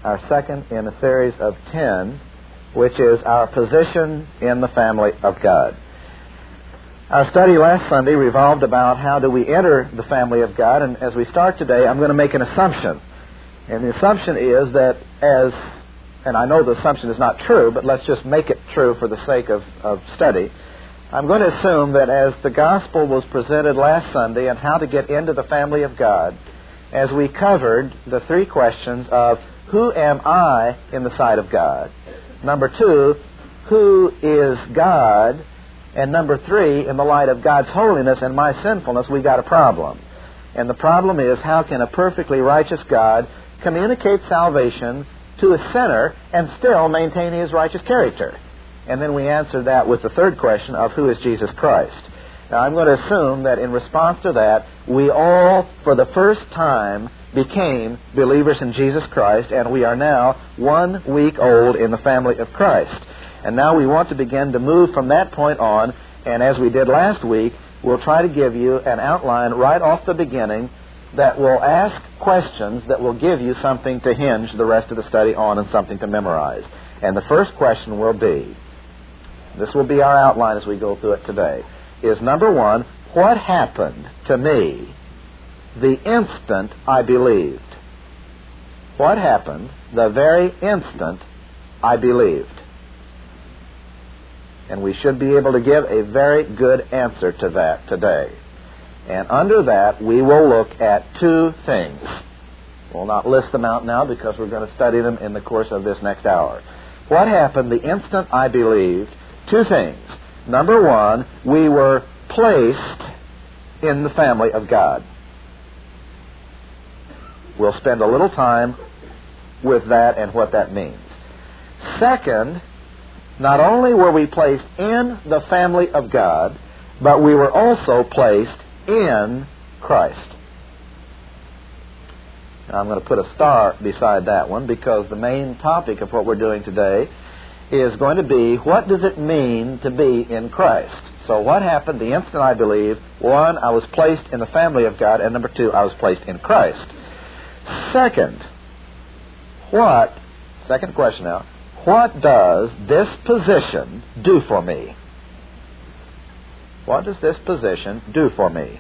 our second in a series of 10, which is our position in the family of God. Our study last Sunday revolved about how do we enter the family of God, and as we start today, I'm going to make an assumption. And the assumption is that and I know the assumption is not true, but let's just make it true for the sake of study. I'm going to assume that as the gospel was presented last Sunday and how to get into the family of God, as we covered the three questions of who am I in the sight of God? Number 2, who is God? And number 3, in the light of God's holiness and my sinfulness, we got a problem. And the problem is, how can a perfectly righteous God communicate salvation to a sinner and still maintain his righteous character? And then we answered that with the third question of who is Jesus Christ. Now I'm going to assume that in response to that, we all, for the first time, became believers in Jesus Christ, and we are now 1 week old in the family of Christ. And now we want to begin to move from that point on, and as we did last week, we'll try to give you an outline right off the beginning that will ask questions that will give you something to hinge the rest of the study on and something to memorize. And the first question will be, this will be our outline as we go through it today, is number 1, what happened to me the instant I believed? What happened the very instant I believed? And we should be able to give a very good answer to that today. And under that, we will look at 2 things. We'll not list them out now because we're going to study them in the course of this next hour. What happened the instant I believed? 2 things. Number 1, we were placed in the family of God. We'll spend a little time with that and what that means. Second, not only were we placed in the family of God, but we were also placed in Christ. Now, I'm going to put a star beside that one because the main topic of what we're doing today is going to be, what does it mean to be in Christ? So what happened the instant I believed? 1, I was placed in the family of God, and number 2, I was placed in Christ. Second question now, what does this position do for me? What does this position do for me?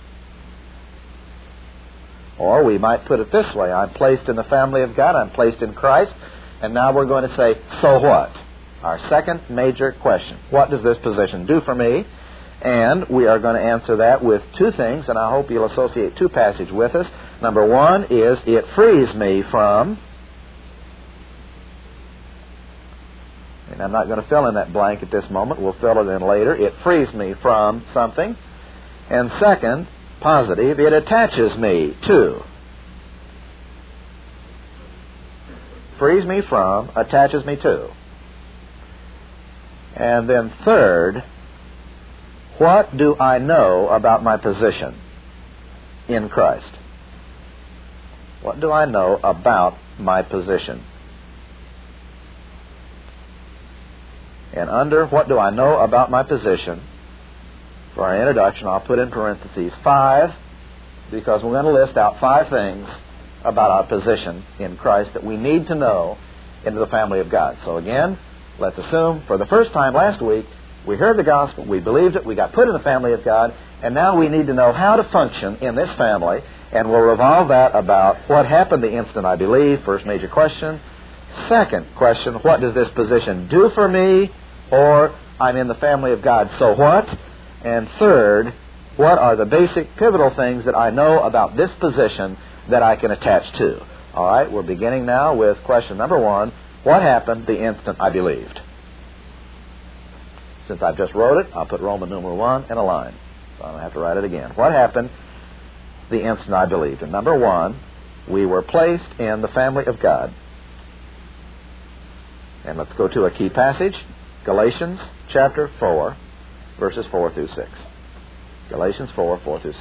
Or we might put it this way, I'm placed in the family of God, I'm placed in Christ, and now we're going to say, so what? Our second major question. What does this position do for me? And we are going to answer that with 2 things, and I hope you'll associate 2 passages with us. Number 1 is, it frees me from, and I'm not going to fill in that blank at this moment, we'll fill it in later. It frees me from something. And second, positive, it attaches me to. Frees me from, attaches me to. And then third, what do I know about my position in Christ? What do I know about my position? And under what do I know about my position, for our introduction, I'll put in parentheses 5, because we're going to list out 5 things about our position in Christ that we need to know into the family of God. So again, let's assume for the first time last week, we heard the gospel, we believed it, we got put in the family of God, and now we need to know how to function in this family, and we'll revolve that about what happened the instant I believed, first major question. Second question, what does this position do for me? Or, I'm in the family of God, so what? And third, what are the basic pivotal things that I know about this position that I can attach to? All right, we're beginning now with question number 1. What happened the instant I believed? Since I've just wrote it, I'll put Roman numeral 1 in a line. So I don't have to write it again. What happened the instant I believed? And number 1, we were placed in the family of God. And let's go to a key passage, Galatians chapter 4, verses 4 through 6. Galatians 4, 4 through 6.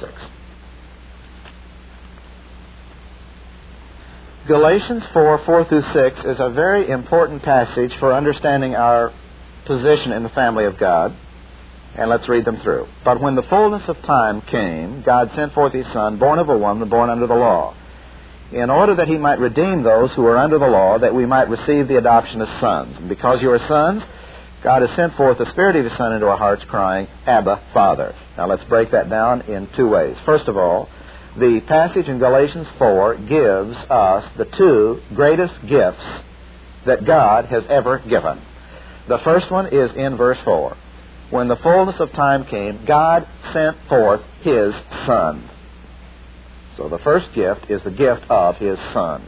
Galatians 4, 4 through 6 is a very important passage for understanding our position in the family of God. And let's read them through. But when the fullness of time came, God sent forth His Son, born of a woman, born under the law. in order that he might redeem those who are under the law, that we might receive the adoption as sons. And because you are sons, God has sent forth the Spirit of His Son into our hearts, crying, Abba, Father. Now let's break that down in two ways. First of all, the passage in Galatians 4 gives us the two greatest gifts that God has ever given. The first one is in verse 4. When the fullness of time came, God sent forth His Son. So the first gift is the gift of His Son.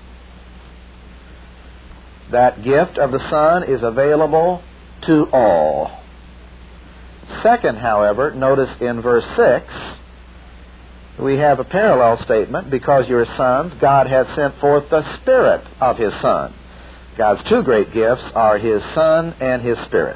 That gift of the Son is available to all. Second, however, notice in verse 6, we have a parallel statement. Because you are sons, God hath sent forth the Spirit of His Son. God's two great gifts are His Son and His Spirit.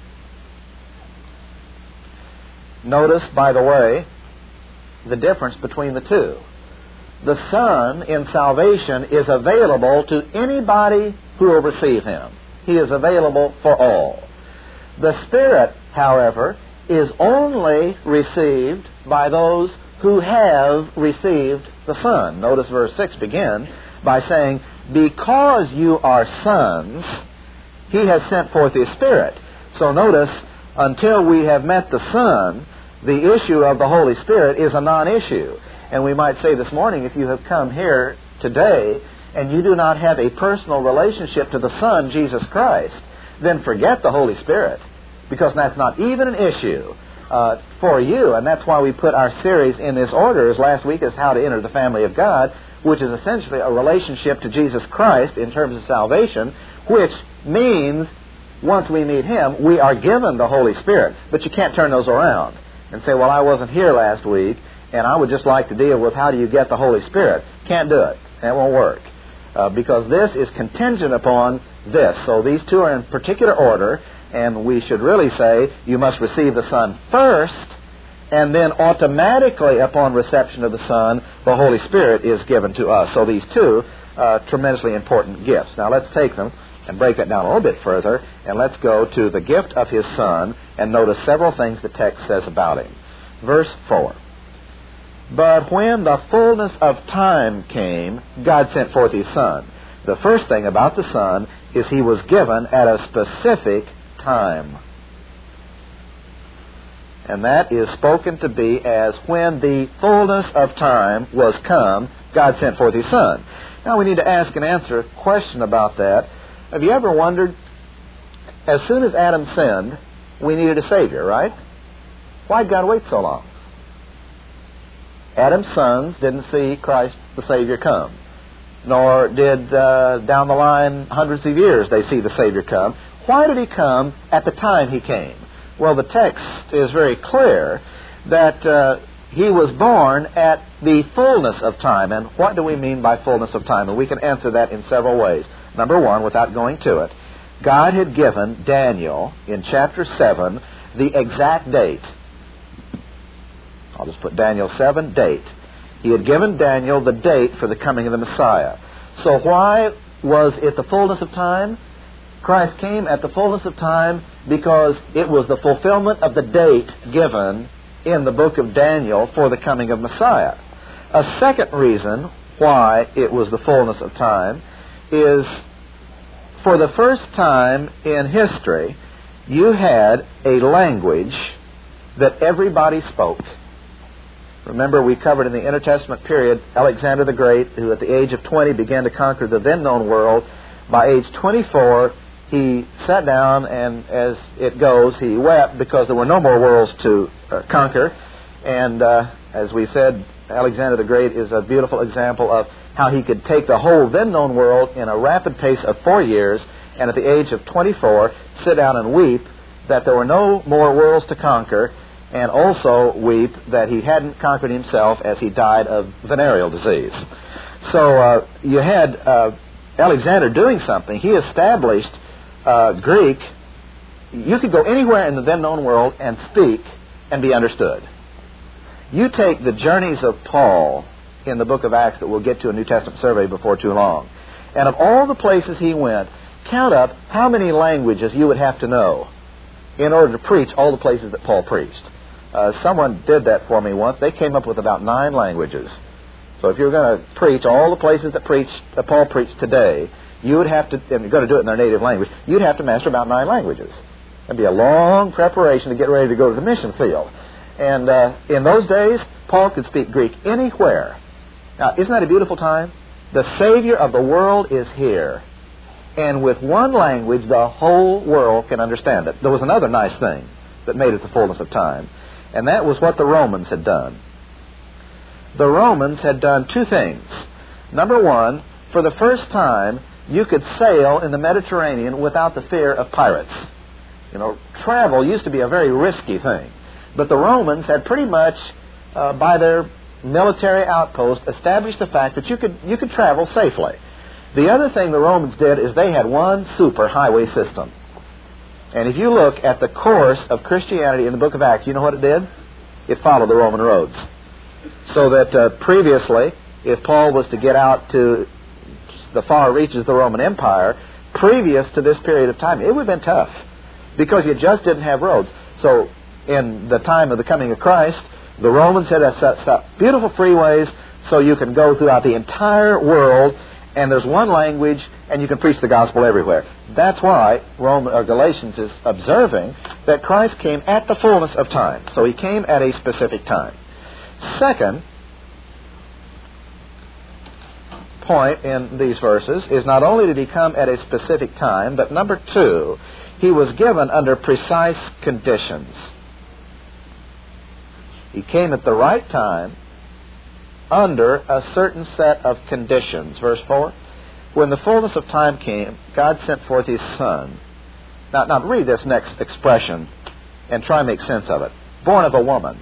Notice, by the way, the difference between the two. The Son in salvation is available to anybody who will receive Him. He is available for all. The Spirit, however, is only received by those who have received the Son. Notice verse 6 begins by saying, because you are sons, He has sent forth His Spirit. So notice, until we have met the Son, the issue of the Holy Spirit is a non-issue. And we might say this morning, if you have come here today and you do not have a personal relationship to the Son, Jesus Christ, then forget the Holy Spirit, because that's not even an issue for you. And that's why we put our series in this order, as last week is How to Enter the Family of God, which is essentially a relationship to Jesus Christ in terms of salvation, which means once we meet Him, we are given the Holy Spirit. But you can't turn those around and say, well, I wasn't here last week, and I would just like to deal with how do you get the Holy Spirit. Can't do it. That won't work. Because this is contingent upon this. So these two are in particular order, and we should really say you must receive the Son first, and then automatically upon reception of the Son, the Holy Spirit is given to us. So these two tremendously important gifts. Now let's take them and break that down a little bit further, and let's go to the gift of His Son and notice several things the text says about Him. Verse 4. But when the fullness of time came, God sent forth His Son. The first thing about the Son is He was given at a specific time. And that is spoken to be as when the fullness of time was come, God sent forth His Son. Now we need to ask and answer a question about that. Have you ever wondered, as soon as Adam sinned, we needed a Savior, right? Why did God wait so long? Adam's sons didn't see Christ the Savior come, nor did down the line hundreds of years they see the Savior come. Why did He come at the time He came? Well, the text is very clear that He was born at the fullness of time. And what do we mean by fullness of time? And we can answer that in several ways. Number one, without going to it, God had given Daniel in chapter 7 the exact date. I'll just put Daniel 7, date. He had given Daniel the date for the coming of the Messiah. So why was it the fullness of time? Christ came at the fullness of time because it was the fulfillment of the date given in the book of Daniel for the coming of Messiah. A second reason why it was the fullness of time is for the first time in history, you had a language that everybody spoke. Remember, we covered in the Intertestament period Alexander the Great, who at the age of 20 began to conquer the then known world. By age 24, he sat down and, as it goes, he wept because there were no more worlds to conquer. And as we said, Alexander the Great is a beautiful example of how he could take the whole then known world in a rapid pace of 4 years, and at the age of 24, sit down and weep that there were no more worlds to conquer, and also weep that he hadn't conquered himself as he died of venereal disease. So you had Alexander doing something. He established Greek. You could go anywhere in the then known world and speak and be understood. You take the journeys of Paul in the book of Acts that we'll get to a New Testament survey before too long, and of all the places he went, count up how many languages you would have to know in order to preach all the places that Paul preached. Someone did that for me once. They came up with about 9 languages. So if you're going to preach all the places that Paul preached today, you would have to, and you're going to do it in their native language, you'd have to master about 9 languages. It'd be a long preparation to get ready to go to the mission field. And in those days, Paul could speak Greek anywhere. Now, isn't that a beautiful time? The Savior of the world is here. And with one language, the whole world can understand it. There was another nice thing that made it the fullness of time, and that was what the Romans had done. The Romans had done 2 things. Number one, for the first time, you could sail in the Mediterranean without the fear of pirates. You know, travel used to be a very risky thing. But the Romans had pretty much, by their military outpost, established the fact that you could travel safely. The other thing the Romans did is they had one super highway system. And if you look at the course of Christianity in the book of Acts, you know what it did? It followed the Roman roads. So that previously, if Paul was to get out to the far reaches of the Roman Empire, previous to this period of time, it would have been tough, because you just didn't have roads. So in the time of the coming of Christ, the Romans had set beautiful freeways so you can go throughout the entire world, and there's one language, and you can preach the gospel everywhere. That's why Galatians is observing that Christ came at the fullness of time. So he came at a specific time. Second point in these verses is not only did he come at a specific time, but number 2, he was given under precise conditions. He came at the right time under a certain set of conditions. Verse 4, when the fullness of time came, God sent forth His Son. Now read this next expression and try and make sense of it. Born of a woman.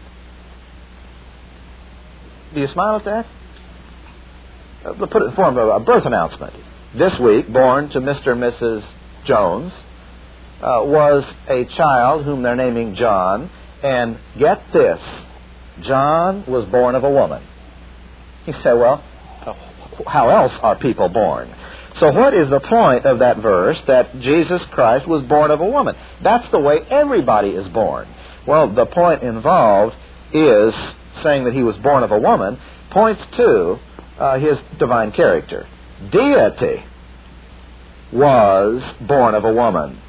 Do you smile at that? We'll put it in form of a birth announcement. This week, born to Mr. and Mrs. Jones was a child whom they're naming John. And get this, John was born of a woman. You say, well, how else are people born? So what is the point of that verse that Jesus Christ was born of a woman? That's the way everybody is born. Well, the point involved is saying that He was born of a woman points to His divine character. Deity was born of a woman.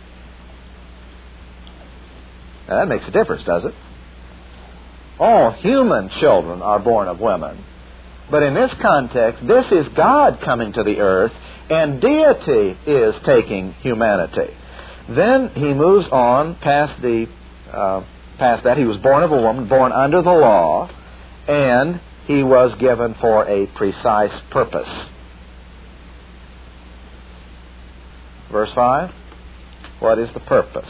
Now, that makes a difference, does it? All human children are born of women. But in this context, this is God coming to the earth, and deity is taking humanity. Then he moves on past that. He was born of a woman, born under the law, and he was given for a precise purpose. Verse 5, what is the purpose?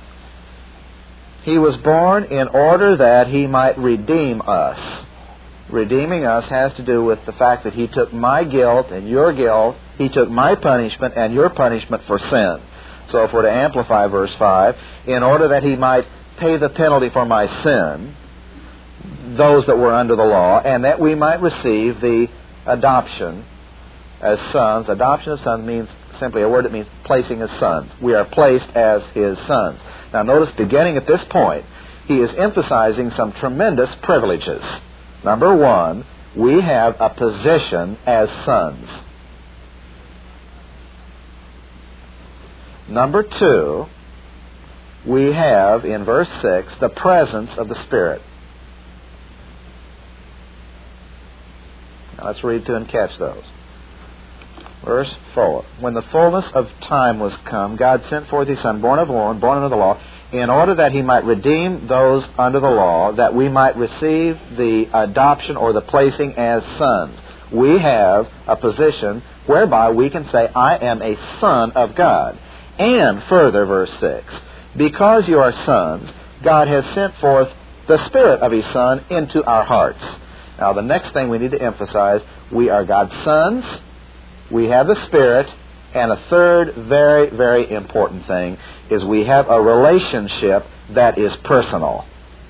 He was born in order that He might redeem us. Redeeming us has to do with the fact that He took my guilt and your guilt. He took my punishment and your punishment for sin. So if we're to amplify verse 5, in order that He might pay the penalty for my sin, those that were under the law, and that we might receive the adoption as sons. Adoption as sons means simply a word that means placing as sons. We are placed as His sons. Now notice, beginning at this point, he is emphasizing some tremendous privileges. Number 1, we have a position as sons. Number 2, we have, in verse 6, the presence of the Spirit. Now let's read through and catch those. Verse 4, when the fullness of time was come, God sent forth His Son, born of a woman, born under the law, in order that He might redeem those under the law, that we might receive the adoption or the placing as sons. We have a position whereby we can say, I am a son of God. And further, verse 6, because you are sons, God has sent forth the Spirit of His Son into our hearts. Now the next thing we need to emphasize, we are God's sons, we have the Spirit, and a third very, very important thing is we have a relationship that is personal.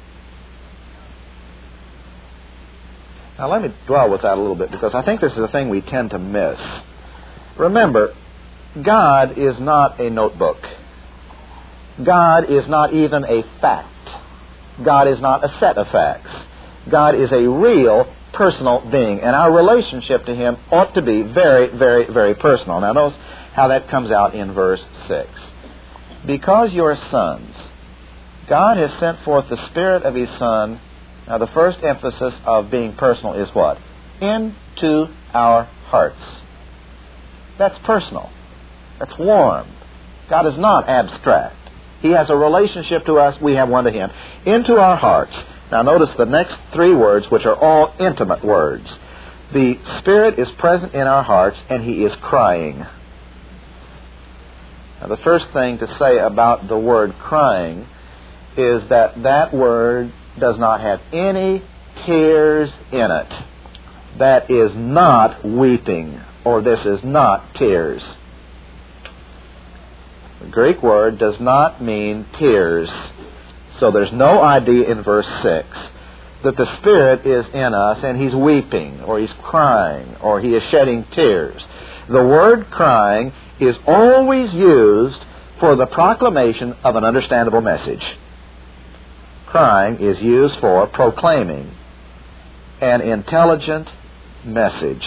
Now let me dwell with that a little bit, because I think this is a thing we tend to miss. Remember, God is not a notebook. God is not even a fact. God is not a set of facts. God is a real personal being, and our relationship to Him ought to be very, very, very personal. Now notice how that comes out in verse 6. Because you're sons, God has sent forth the Spirit of His Son. Now the first emphasis of being personal is what? Into our hearts. That's personal. That's warm. God is not abstract. He has a relationship to us. We have one to Him. Into our hearts. Now notice the next three words, which are all intimate words. The Spirit is present in our hearts, and He is crying. Now the first thing to say about the word crying is that that word does not have any tears in it. That is not weeping, or this is not tears. The Greek word does not mean tears. So there's no idea in verse 6 that the Spirit is in us and He's weeping, or He's crying, or He is shedding tears. The word crying is always used for the proclamation of an understandable message. Crying is used for proclaiming an intelligent message.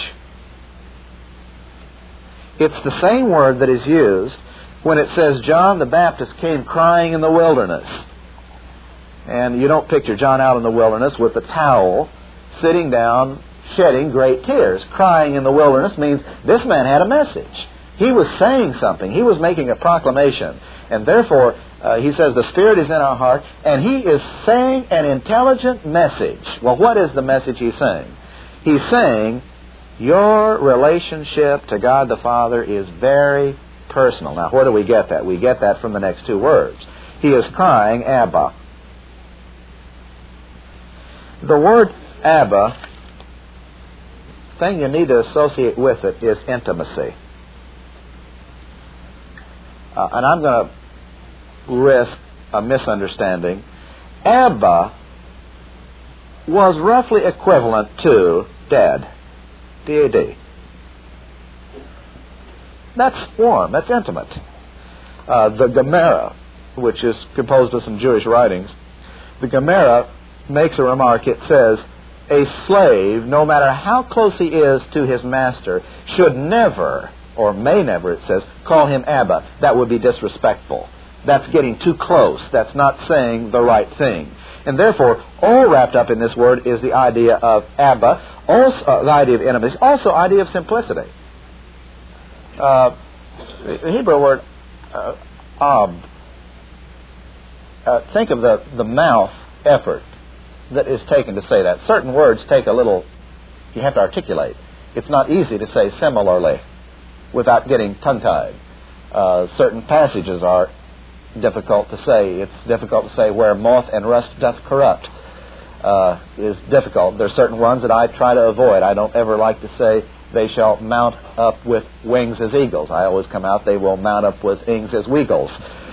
It's the same word that is used when it says John the Baptist came crying in the wilderness. And you don't picture John out in the wilderness with a towel, sitting down, shedding great tears. Crying in the wilderness means this man had a message. He was saying something. He was making a proclamation. And therefore, he says the Spirit is in our heart, and He is saying an intelligent message. Well, what is the message He's saying? He's saying your relationship to God the Father is very personal. Now, where do we get that? We get that from the next two words. He is crying, Abba. The word Abba, the thing you need to associate with it is intimacy. And I'm going to risk a misunderstanding. Abba was roughly equivalent to Dad. D-A-D. That's warm. That's intimate. The Gemara, which is composed of some Jewish writings, the Gemara makes a remark. It says, a slave, no matter how close he is to his master, should never, or may never, it says, call him Abba. That would be disrespectful. That's getting too close. That's not saying the right thing. And therefore, all wrapped up in this word is the idea of Abba, also the idea of intimacy, also idea of simplicity. The Hebrew word ab. Think of the mouth effort that is taken to say that. Certain words take a little, you have to articulate. It's not easy to say similarly without getting tongue-tied. Certain passages are difficult to say. It's difficult to say where moth and rust doth corrupt is difficult. There are certain ones that I try to avoid. I don't ever like to say they shall mount up with wings as eagles. I always come out, they will mount up with wings as weagles.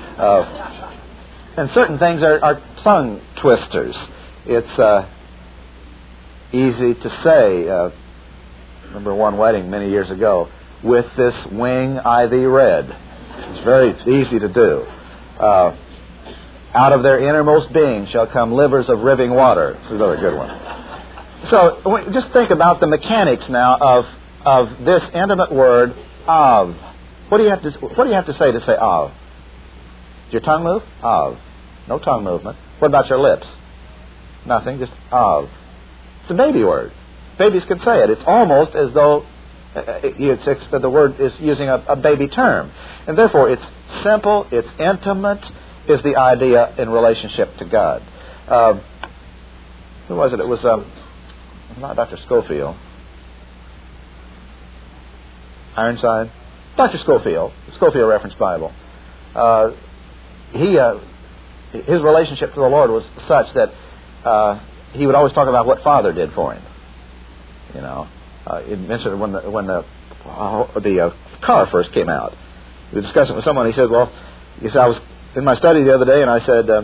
And certain things are tongue twisters. It's easy to say. Remember one wedding many years ago, with this wing I thee wed. It's very easy to do. Out of their innermost being shall come livers of living water. It's another good one. So just think about the mechanics now of this intimate word, of. What do you have to say of? Does your tongue move? Of. No tongue movement. What about your lips? Nothing, just of. It's a baby word. Babies can say it. It's almost as though the word is using a baby term. And therefore, it's simple, it's intimate, is the idea in relationship to God. Who was it? It was not Dr. Scofield. Ironside? Dr. Scofield, the Scofield Reference Bible. His relationship to the Lord was such that he would always talk about what Father did for him. You know, he mentioned when the car first came out. We were discussing with someone. He said, I was in my study the other day, and I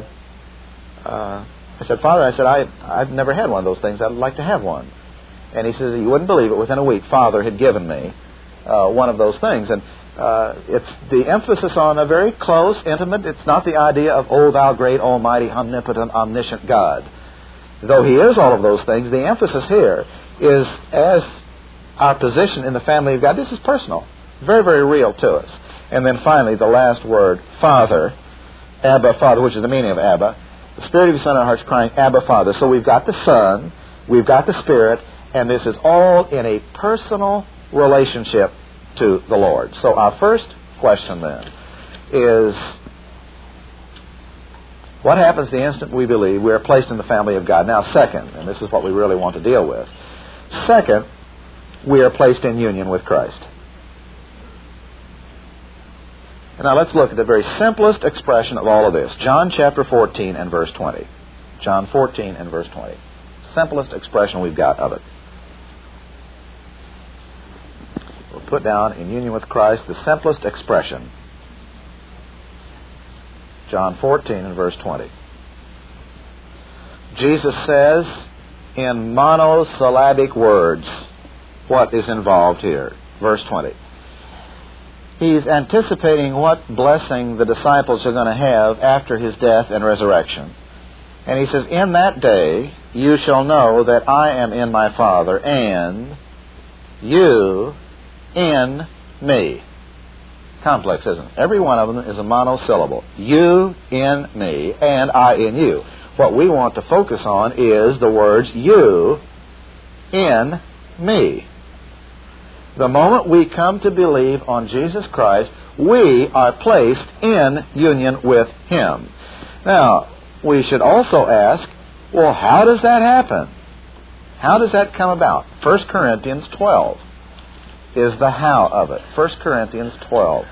said, Father, I've never had one of those things. I'd like to have one. And he says, you wouldn't believe it. Within a week, Father had given me one of those things. And it's the emphasis on a very close, intimate. It's not the idea of, oh, thou great, almighty, omnipotent, omniscient God. Though He is all of those things, the emphasis here is as our position in the family of God. This is personal, very, very real to us. And then finally, the last word, Father, Abba, Father, which is the meaning of Abba. The Spirit of His Son in our hearts crying, Abba, Father. So we've got the Son, we've got the Spirit, and this is all in a personal relationship to the Lord. So our first question then is, what happens the instant we believe we are placed in the family of God? Now, second, and this is what we really want to deal with. Second, we are placed in union with Christ. Now let's look at the very simplest expression of all of this. John chapter 14 and verse 20. John 14 and verse 20. Simplest expression we've got of it. We'll put down in union with Christ the simplest expression. John 14 and verse 20. Jesus says in monosyllabic words what is involved here. Verse 20. He's anticipating what blessing the disciples are going to have after His death and resurrection. And He says, in that day you shall know that I am in my Father, and you in me. Complex, isn't it? Every one of them is a monosyllable. You in me, and I in you. What we want to focus on is the words you in me. The moment we come to believe on Jesus Christ, we are placed in union with Him. Now, we should also ask, well, how does that happen? How does that come about? 1 Corinthians 12 is the how of it. 1 Corinthians 12.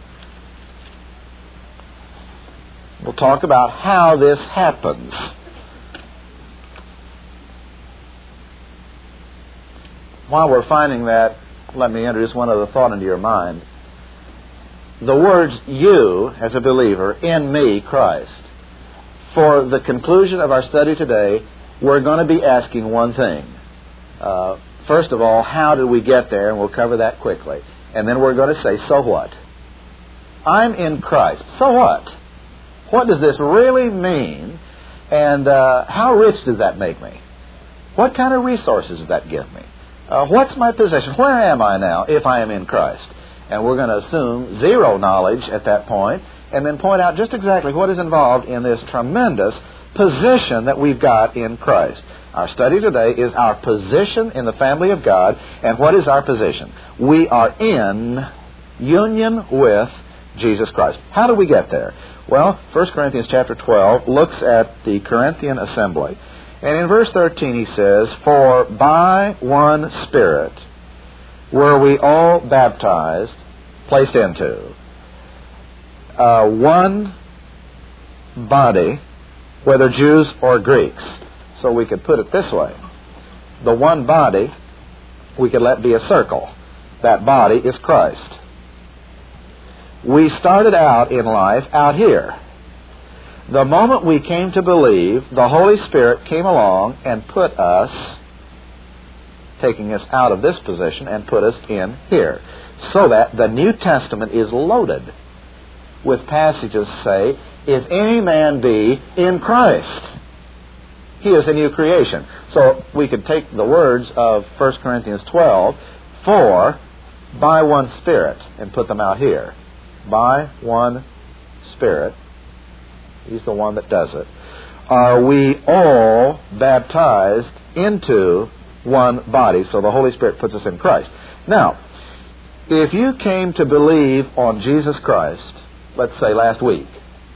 We'll talk about how this happens. While we're finding that, let me introduce one other thought into your mind. The words you, as a believer, in me, Christ. For the conclusion of our study today, we're going to be asking one thing. First of all, how did we get there? And we'll cover that quickly. And then we're going to say, so what? I'm in Christ. So what? What does this really mean? And how rich does that make me? What kind of resources does that give me? What's my position? Where am I now if I am in Christ? And we're going to assume zero knowledge at that point, and then point out just exactly what is involved in this tremendous position that we've got in Christ. Our study today is our position in the family of God. And what is our position? We are in union with Jesus Christ. How do we get there? Well, 1 Corinthians chapter 12 looks at the Corinthian assembly. And in verse 13 he says, for by one Spirit were we all baptized, placed into one body, whether Jews or Greeks. So we could put it this way. The one body, we could let be a circle. That body is Christ. We started out in life out here. The moment we came to believe, the Holy Spirit came along and put us, taking us out of this position and put us in here. So that the New Testament is loaded with passages say, if any man be in Christ, he is a new creation. So we could take the words of 1 Corinthians 12, for by one Spirit, and put them out here. By one Spirit. He's the one that does it. Are we all baptized into one body? So the Holy Spirit puts us in Christ. Now, if you came to believe on Jesus Christ, let's say last week,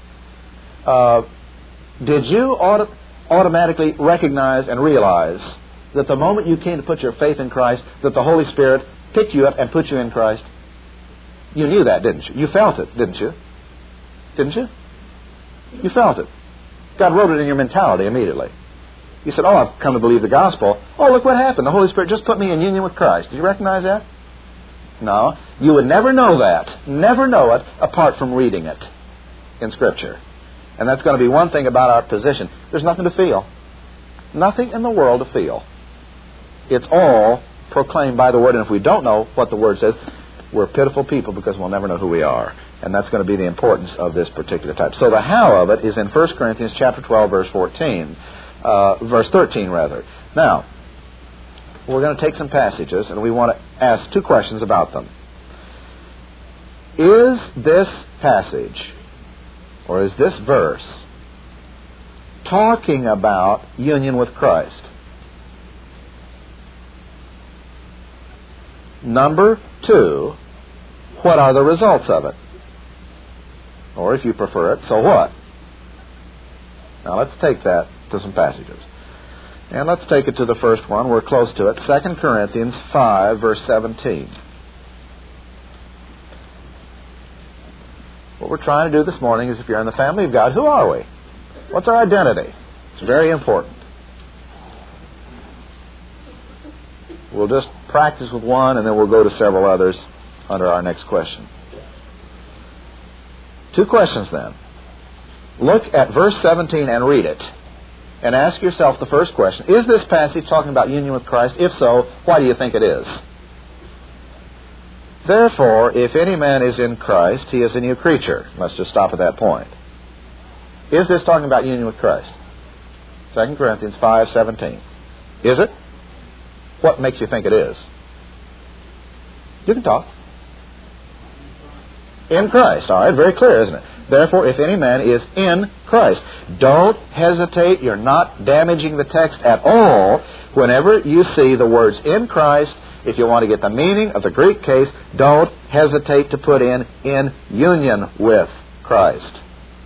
did you automatically recognize and realize that the moment you came to put your faith in Christ, that the Holy Spirit picked you up and put you in Christ? You knew that, didn't you? You felt it, didn't you? Didn't you? You felt it. God wrote it in your mentality immediately. You said, oh, I've come to believe the gospel. Oh, look what happened. The Holy Spirit just put me in union with Christ. Did you recognize that? No. You would never know that, never know it, apart from reading it in Scripture. And that's going to be one thing about our position. There's nothing to feel. Nothing in the world to feel. It's all proclaimed by the Word. And if we don't know what the Word says, we're pitiful people because we'll never know who we are. And that's going to be the importance of this particular type. So the how of it is in 1 Corinthians chapter 12, verse 13. Now, we're going to take some passages and we want to ask two questions about them. Is this passage, or is this verse, talking about union with Christ? Number two, what are the results of it? Or if you prefer it, so what? Now let's take that to some passages. And let's take it to the first one. We're close to it. 2 Corinthians 5, verse 17. What we're trying to do this morning is, if you're in the family of God, who are we? What's our identity? It's very important. We'll just practice with one, and then we'll go to several others under our next question. Two questions then. Look at verse 17 and read it. And ask yourself the first question. Is this passage talking about union with Christ? If so, why do you think it is? Therefore, if any man is in Christ, he is a new creature. Let's just stop at that point. Is this talking about union with Christ? 2 Corinthians 5:17. Is it? What makes you think it is? You can talk. In Christ. All right, very clear, isn't it? Therefore, if any man is in Christ. Don't hesitate. You're not damaging the text at all. Whenever you see the words in Christ, if you want to get the meaning of the Greek case, don't hesitate to put in union with Christ.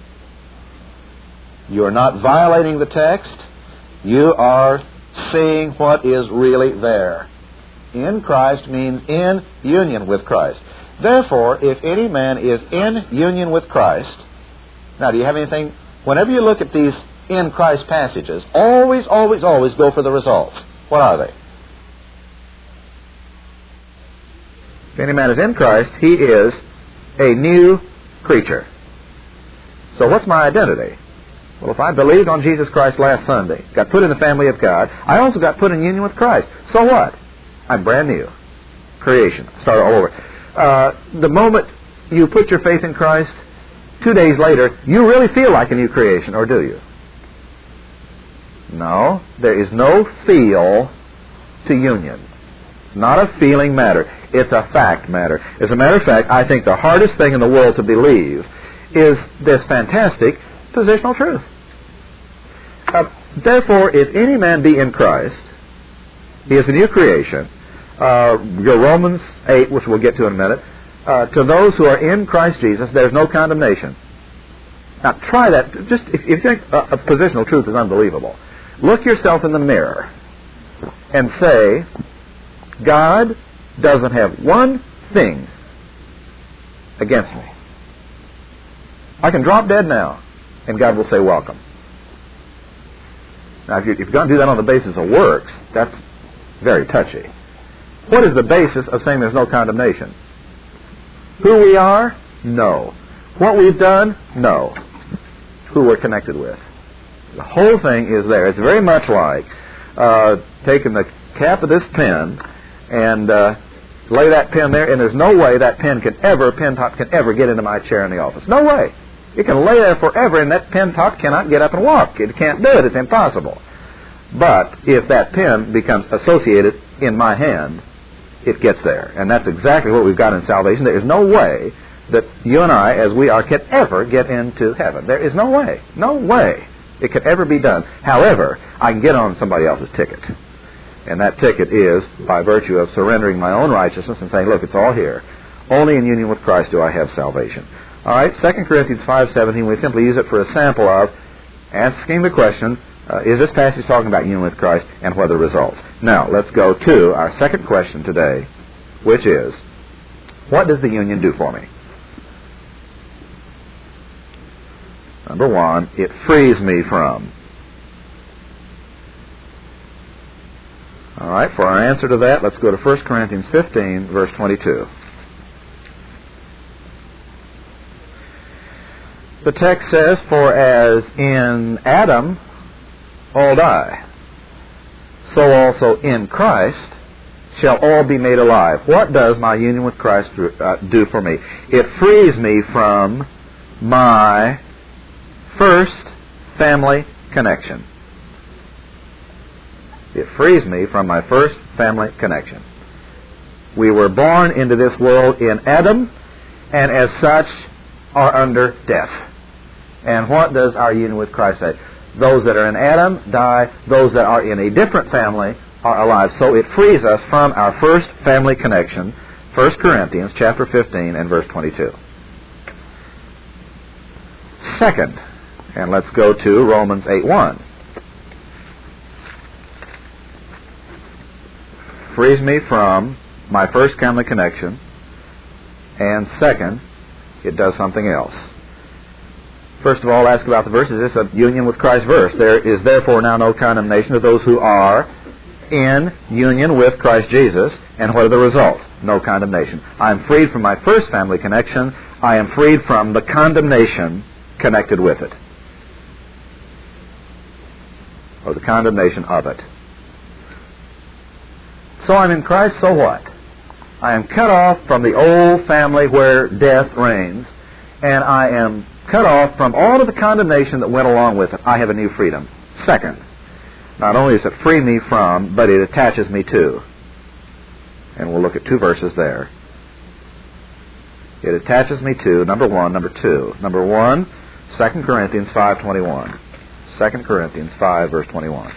You're not violating the text. You are seeing what is really there. In Christ means in union with Christ. Therefore, if any man is in union with Christ... Now, do you have anything... Whenever you look at these in Christ passages, always go for the results. What are they? If any man is in Christ, he is a new creature. So what's my identity? Well, if I believed on Jesus Christ last Sunday, got put in the family of God, I also got put in union with Christ. So what? I'm brand new. Creation. Start all over. The moment you put your faith in Christ, 2 days later, you really feel like a new creation, or do you? No, there is no feel to union. It's not a feeling matter. It's a fact matter. As a matter of fact, I think the hardest thing in the world to believe is this fantastic positional truth. Therefore, if any man be in Christ, he is a new creation. Your Romans 8, which we'll get to in a minute, to those who are in Christ Jesus, there's no condemnation. Now, try that. Just if you think a positional truth is unbelievable, look yourself in the mirror and say, God doesn't have one thing against me. I can drop dead now, and God will say, welcome. Now, if you're going to do that on the basis of works, that's very touchy. What is the basis of saying there's no condemnation? Who we are? No. What we've done? No. Who we're connected with. The whole thing is there. It's very much like taking the cap of this pen and lay that pen there, and there's no way that pen top can ever get into my chair in the office. No way. It can lay there forever, and that pen top cannot get up and walk. It can't do it. It's impossible. But if that pen becomes associated in my hand, it gets there. And that's exactly what we've got in salvation. There is no way that you and I, as we are, can ever get into heaven. There is no way. No way it could ever be done. However, I can get on somebody else's ticket. And that ticket is by virtue of surrendering my own righteousness and saying, look, it's all here. Only in union with Christ do I have salvation. All right, 2 Corinthians 5:17, we simply use it for a sample of asking the question, is this passage talking about union with Christ, and what are the results? Now, let's go to our second question today, which is, what does the union do for me? Number one, it frees me from. All right, for our answer to that, let's go to 1 Corinthians 15, verse 22. The text says, for as in Adam all die, so also in Christ shall all be made alive. What does my union with Christ do for me? It frees me from my first family connection. It frees me from my first family connection. We were born into this world in Adam, and as such are under death. And what does our union with Christ say? Those that are in Adam die. Those that are in a different family are alive. So it frees us from our first family connection. 1 Corinthians chapter 15 and verse 22. Second, and let's go to Romans 8:1. Frees me from my first family connection. And second, it does something else. First of all, ask about the verse. Is this a union with Christ verse? There is therefore now no condemnation to those who are in union with Christ Jesus. And what are the results? No condemnation. I am freed from my first family connection. I am freed from the condemnation connected with it, or the condemnation of it. So I'm in Christ, so what? I am cut off from the old family where death reigns, and I am cut off from all of the condemnation that went along with it. I have a new freedom. Second, not only does it free me from, but it attaches me to. And we'll look at two verses there. It attaches me to, number one, number two. Number one, 2 Corinthians 5:21. 2 Corinthians 5, verse 21.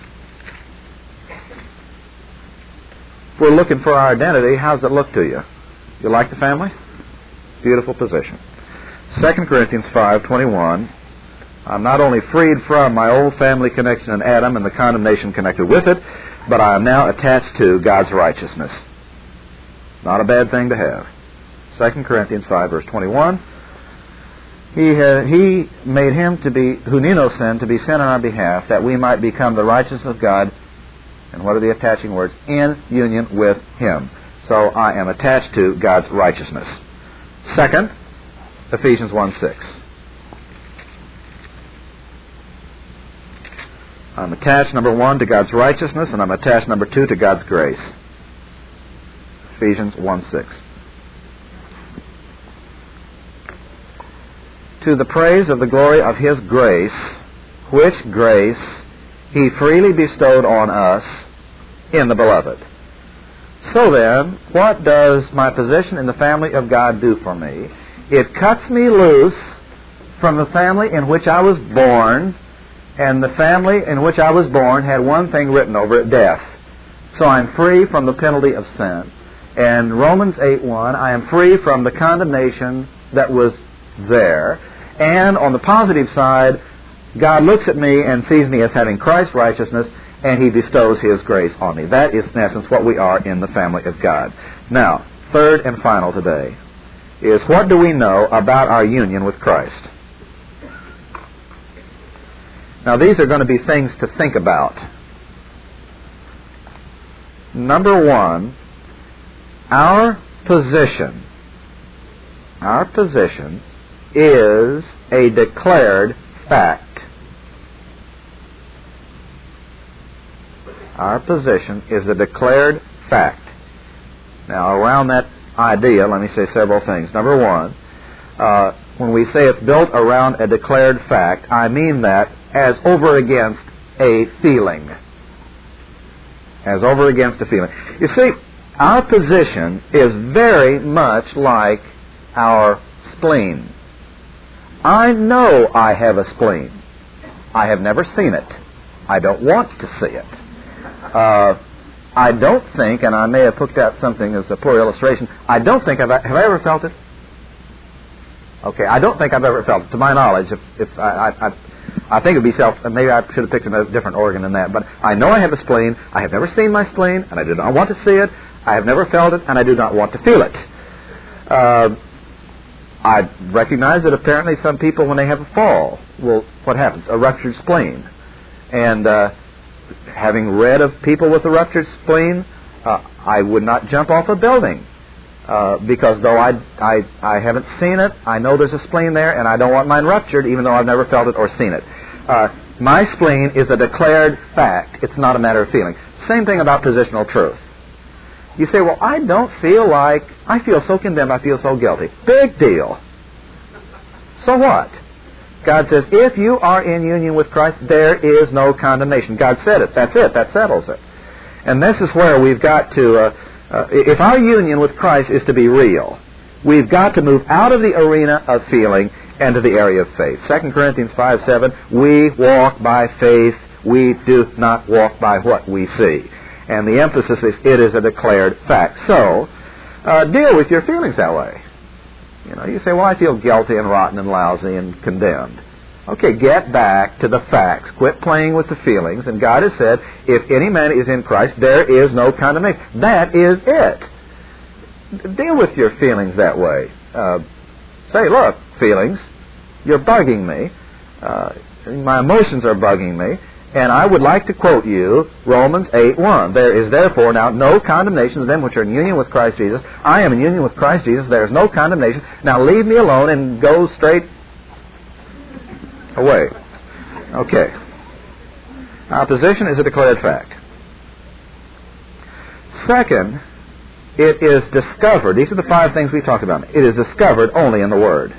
If we're looking for our identity, how does it look to you? You like the family? Beautiful position. 2 Corinthians 5:21. I'm not only freed from my old family connection in Adam and the condemnation connected with it, but I am now attached to God's righteousness. Not a bad thing to have. 2 Corinthians 5, verse 21. He made him to be, who knew no sin, to be sin on our behalf, that we might become the righteousness of God. And what are the attaching words? In union with Him. So I am attached to God's righteousness. Second, Ephesians 1:6. I'm attached, number one, to God's righteousness, and I'm attached, number two, to God's grace. Ephesians 1:6. To the praise of the glory of His grace, which grace He freely bestowed on us in the Beloved. So then, what does my position in the family of God do for me? It cuts me loose from the family in which I was born, and the family in which I was born had one thing written over it, death. So I'm free from the penalty of sin. And Romans 8:1, I am free from the condemnation that was there. And on the positive side, God looks at me and sees me as having Christ's righteousness, and He bestows His grace on me. That is, in essence, what we are in the family of God. Now, third and final today is, what do we know about our union with Christ? Now, these are going to be things to think about. Number one, our position is a declared fact. Our position is a declared fact. Now, around that idea, let me say several things. Number one, when we say it's built around a declared fact, I mean that as over against a feeling. As over against a feeling. You see, our position is very much like our spleen. I know I have a spleen. I have never seen it. I don't want to see it. I don't think, and I may have picked out something as a poor illustration, I don't think have I ever felt it? Okay, I don't think I've ever felt it. To my knowledge, if I think it would be maybe I should have picked a different organ than that, but I know I have a spleen. I have never seen my spleen, and I do not want to see it. I have never felt it, and I do not want to feel it. I recognize that apparently some people, when they have a fall, what happens? A ruptured spleen. And having read of people with a ruptured spleen, I would not jump off a building because though I haven't seen it, I know there's a spleen there, and I don't want mine ruptured, even though I've never felt it or seen it. My spleen is a declared fact. It's not a matter of feeling. Same thing about positional truth. You say, well, I feel so condemned, I feel so guilty. Big deal. So what? God says, if you are in union with Christ, there is no condemnation. God said it. That's it. That settles it. And this is where we've got to, if our union with Christ is to be real, we've got to move out of the arena of feeling and to the area of faith. 2 Corinthians 5:7, we walk by faith, we do not walk by what we see. And the emphasis is, it is a declared fact. So, deal with your feelings that way. You know, you say, well, I feel guilty and rotten and lousy and condemned. Okay, get back to the facts. Quit playing with the feelings. And God has said, if any man is in Christ, there is no condemnation. That is it. Deal with your feelings that way. Say, look, feelings, you're bugging me. My emotions are bugging me. And I would like to quote you Romans 8:1. There is therefore now no condemnation to them which are in union with Christ Jesus. I am in union with Christ Jesus. There is no condemnation. Now leave me alone and go straight away. Okay. Our position is a declared fact. Second, it is discovered. These are the 5 things we talked about. It is discovered only in the Word.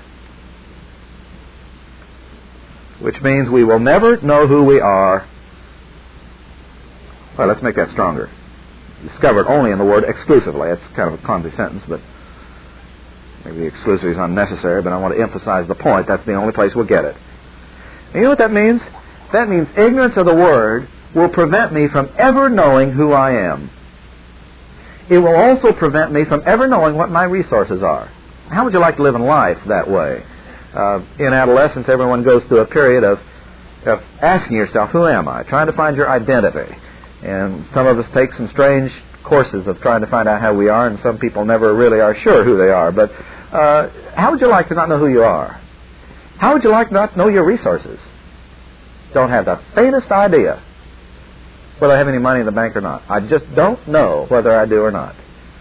Which means we will never know who we are. Well, let's make that stronger. Discovered only in the Word exclusively. That's kind of a clumsy sentence, but maybe exclusive is unnecessary, but I want to emphasize the point. That's the only place we'll get it. And you know what that means? That means ignorance of the Word will prevent me from ever knowing who I am. It will also prevent me from ever knowing what my resources are. How would you like to live in life that way? In adolescence, everyone goes through a period of asking yourself, who am I? Trying to find your identity. And some of us take some strange courses of trying to find out how we are, and some people never really are sure who they are. But how would you like to not know who you are? How would you like to not know your resources? Don't have the faintest idea whether I have any money in the bank or not. I just don't know whether I do or not.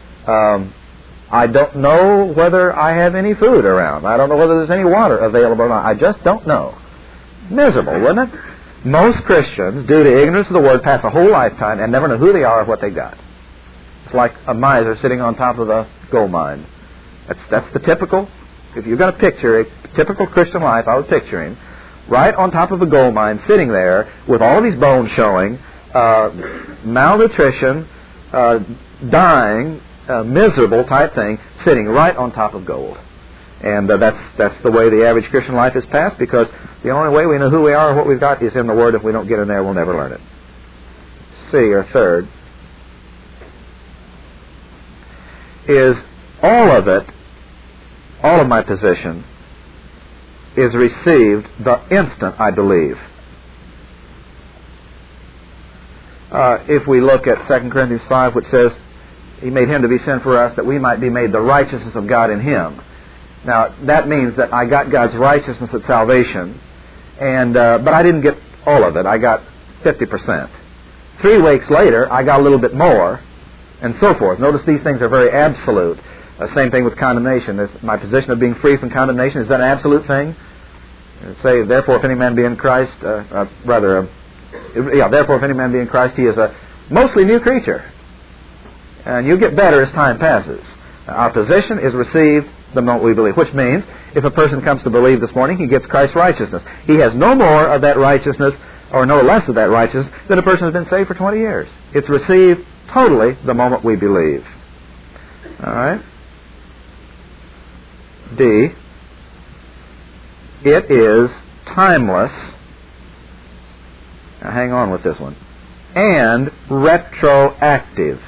I don't know whether I have any food around. I don't know whether there's any water available or not. I just don't know. Miserable, wouldn't it? Most Christians, due to ignorance of the Word, pass a whole lifetime and never know who they are or what they got. It's like a miser sitting on top of a gold mine. That's the typical. If you're going to picture a typical Christian life, I would picture him right on top of a gold mine, sitting there with all of his bones showing, malnutrition, dying, miserable type thing, sitting right on top of gold. And that's the way the average Christian life is passed, because the only way we know who we are or what we've got is in the Word. If we don't get in there, we'll never learn it. C, or third, is all of my position is received the instant I believe. If we look at 2 Corinthians 5, which says, He made Him to be sin for us, that we might be made the righteousness of God in Him. Now, that means that I got God's righteousness at salvation, but I didn't get all of it. I got 50%. 3 weeks later, I got a little bit more, and so forth. Notice these things are very absolute. Same thing with condemnation. My position of being free from condemnation, is that an absolute thing? Say, therefore, if any man be in Christ, therefore, if any man be in Christ, he is a mostly new creature. And you get better as time passes. Our position is received the moment we believe, which means if a person comes to believe this morning, he gets Christ's righteousness. He has no more of that righteousness, or no less of that righteousness, than a person who has been saved for 20 years. It's received totally the moment we believe. All right? D, it is timeless. Now hang on with this one. And retroactive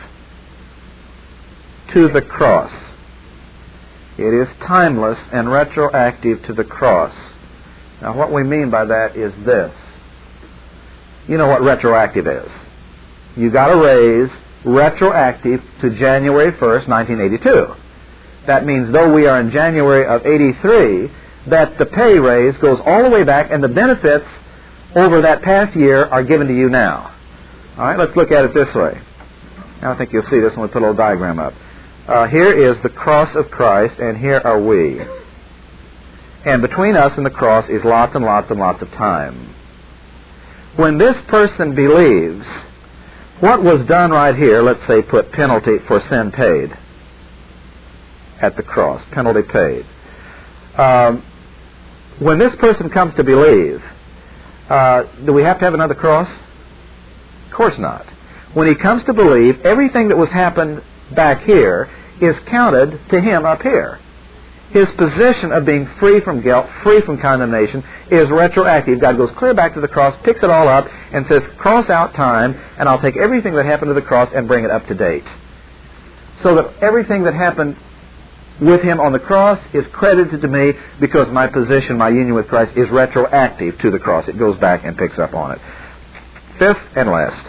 to the cross. It is timeless and retroactive to the cross. Now what we mean by that is this. You know what retroactive is. You got a raise retroactive to January 1st, 1982. That means though we are in January of 83, that the pay raise goes all the way back, and the benefits over that past year are given to you now. All right, let's look at it this way. Now I think you'll see this when we put a little diagram up. Here is the cross of Christ, and here are we. And between us and the cross is lots and lots and lots of time. When this person believes, what was done right here, let's say put penalty for sin paid at the cross, penalty paid. when this person comes to believe, do we have to have another cross? Of course not. When he comes to believe, everything that was happened back here is counted to him up here. His position of being free from guilt, free from condemnation, is retroactive. God goes clear back to the cross, picks it all up, and says, cross out time, and I'll take everything that happened to the cross and bring it up to date. So that everything that happened with him on the cross is credited to me because my position, my union with Christ, is retroactive to the cross. It goes back and picks up on it. Fifth and last.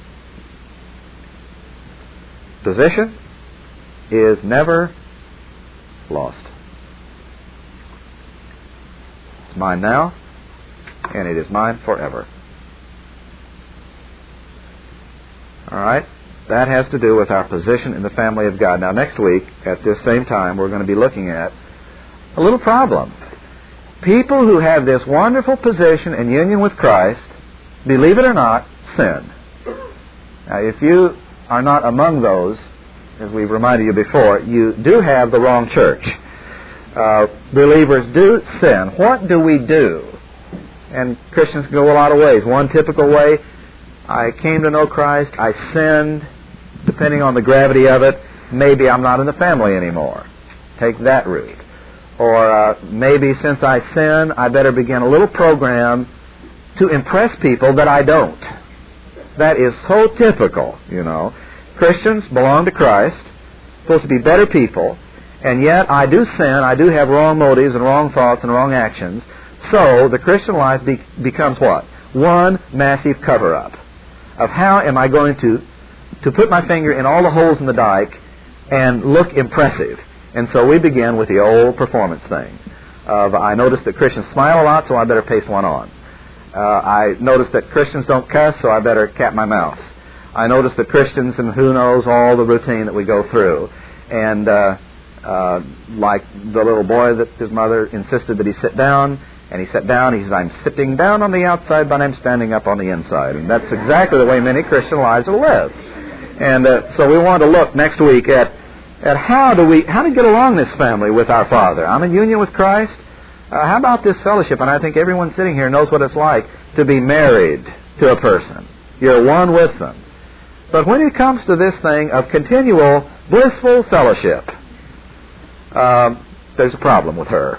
Position is never lost. It's mine now, and it is mine forever. All right? That has to do with our position in the family of God. Now, next week, at this same time, we're going to be looking at a little problem. People who have this wonderful position and union with Christ, believe it or not, sin. Now, if you are not among those, as we've reminded you before, you do have the wrong church. Believers do sin. What do we do? And Christians go a lot of ways. One typical way, I came to know Christ, I sinned, depending on the gravity of it, maybe I'm not in the family anymore. Take that route. Or maybe since I sin, I better begin a little program to impress people that I don't. That is so typical, you know. Christians belong to Christ, supposed to be better people, and yet I do sin, I do have wrong motives and wrong thoughts and wrong actions. So the Christian life becomes what? One massive cover-up of how am I going to put my finger in all the holes in the dike and look impressive. And so we begin with the old performance thing of I notice that Christians smile a lot, so I better paste one on. I notice that Christians don't cuss, so I better cap my mouth. I notice that Christians, and who knows, all the routine that we go through. And like the little boy that his mother insisted that he sit down, and he sat down, he says, I'm sitting down on the outside, but I'm standing up on the inside. And that's exactly the way many Christian lives are lived. And so we want to look next week at how to get along this family with our Father. I'm in union with Christ. How about this fellowship? And I think everyone sitting here knows what it's like to be married to a person. You're one with them. But when it comes to this thing of continual blissful fellowship, there's a problem with her.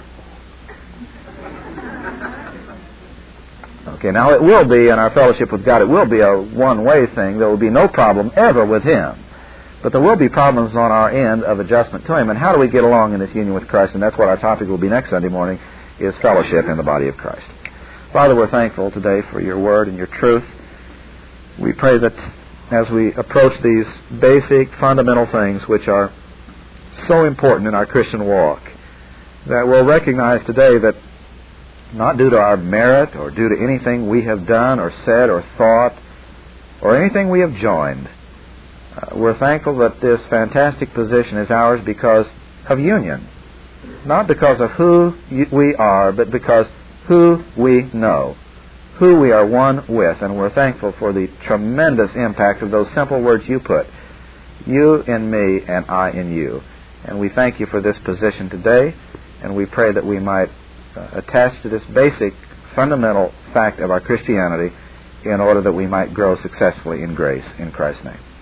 Okay, now it will be, in our fellowship with God, it will be a one-way thing. There will be no problem ever with Him. But there will be problems on our end of adjustment to Him. And how do we get along in this union with Christ? And that's what our topic will be next Sunday morning, is fellowship in the body of Christ. Father, we're thankful today for your word and your truth. We pray that as we approach these basic, fundamental things which are so important in our Christian walk, that we'll recognize today that not due to our merit or due to anything we have done or said or thought or anything we have joined, we're thankful that this fantastic position is ours because of union. Not because of who we are, but because who we know, who we are one with. And we're thankful for the tremendous impact of those simple words you put, you in me and I in you. And we thank you for this position today, and we pray that we might attach to this basic, fundamental fact of our Christianity in order that we might grow successfully in grace in Christ's name.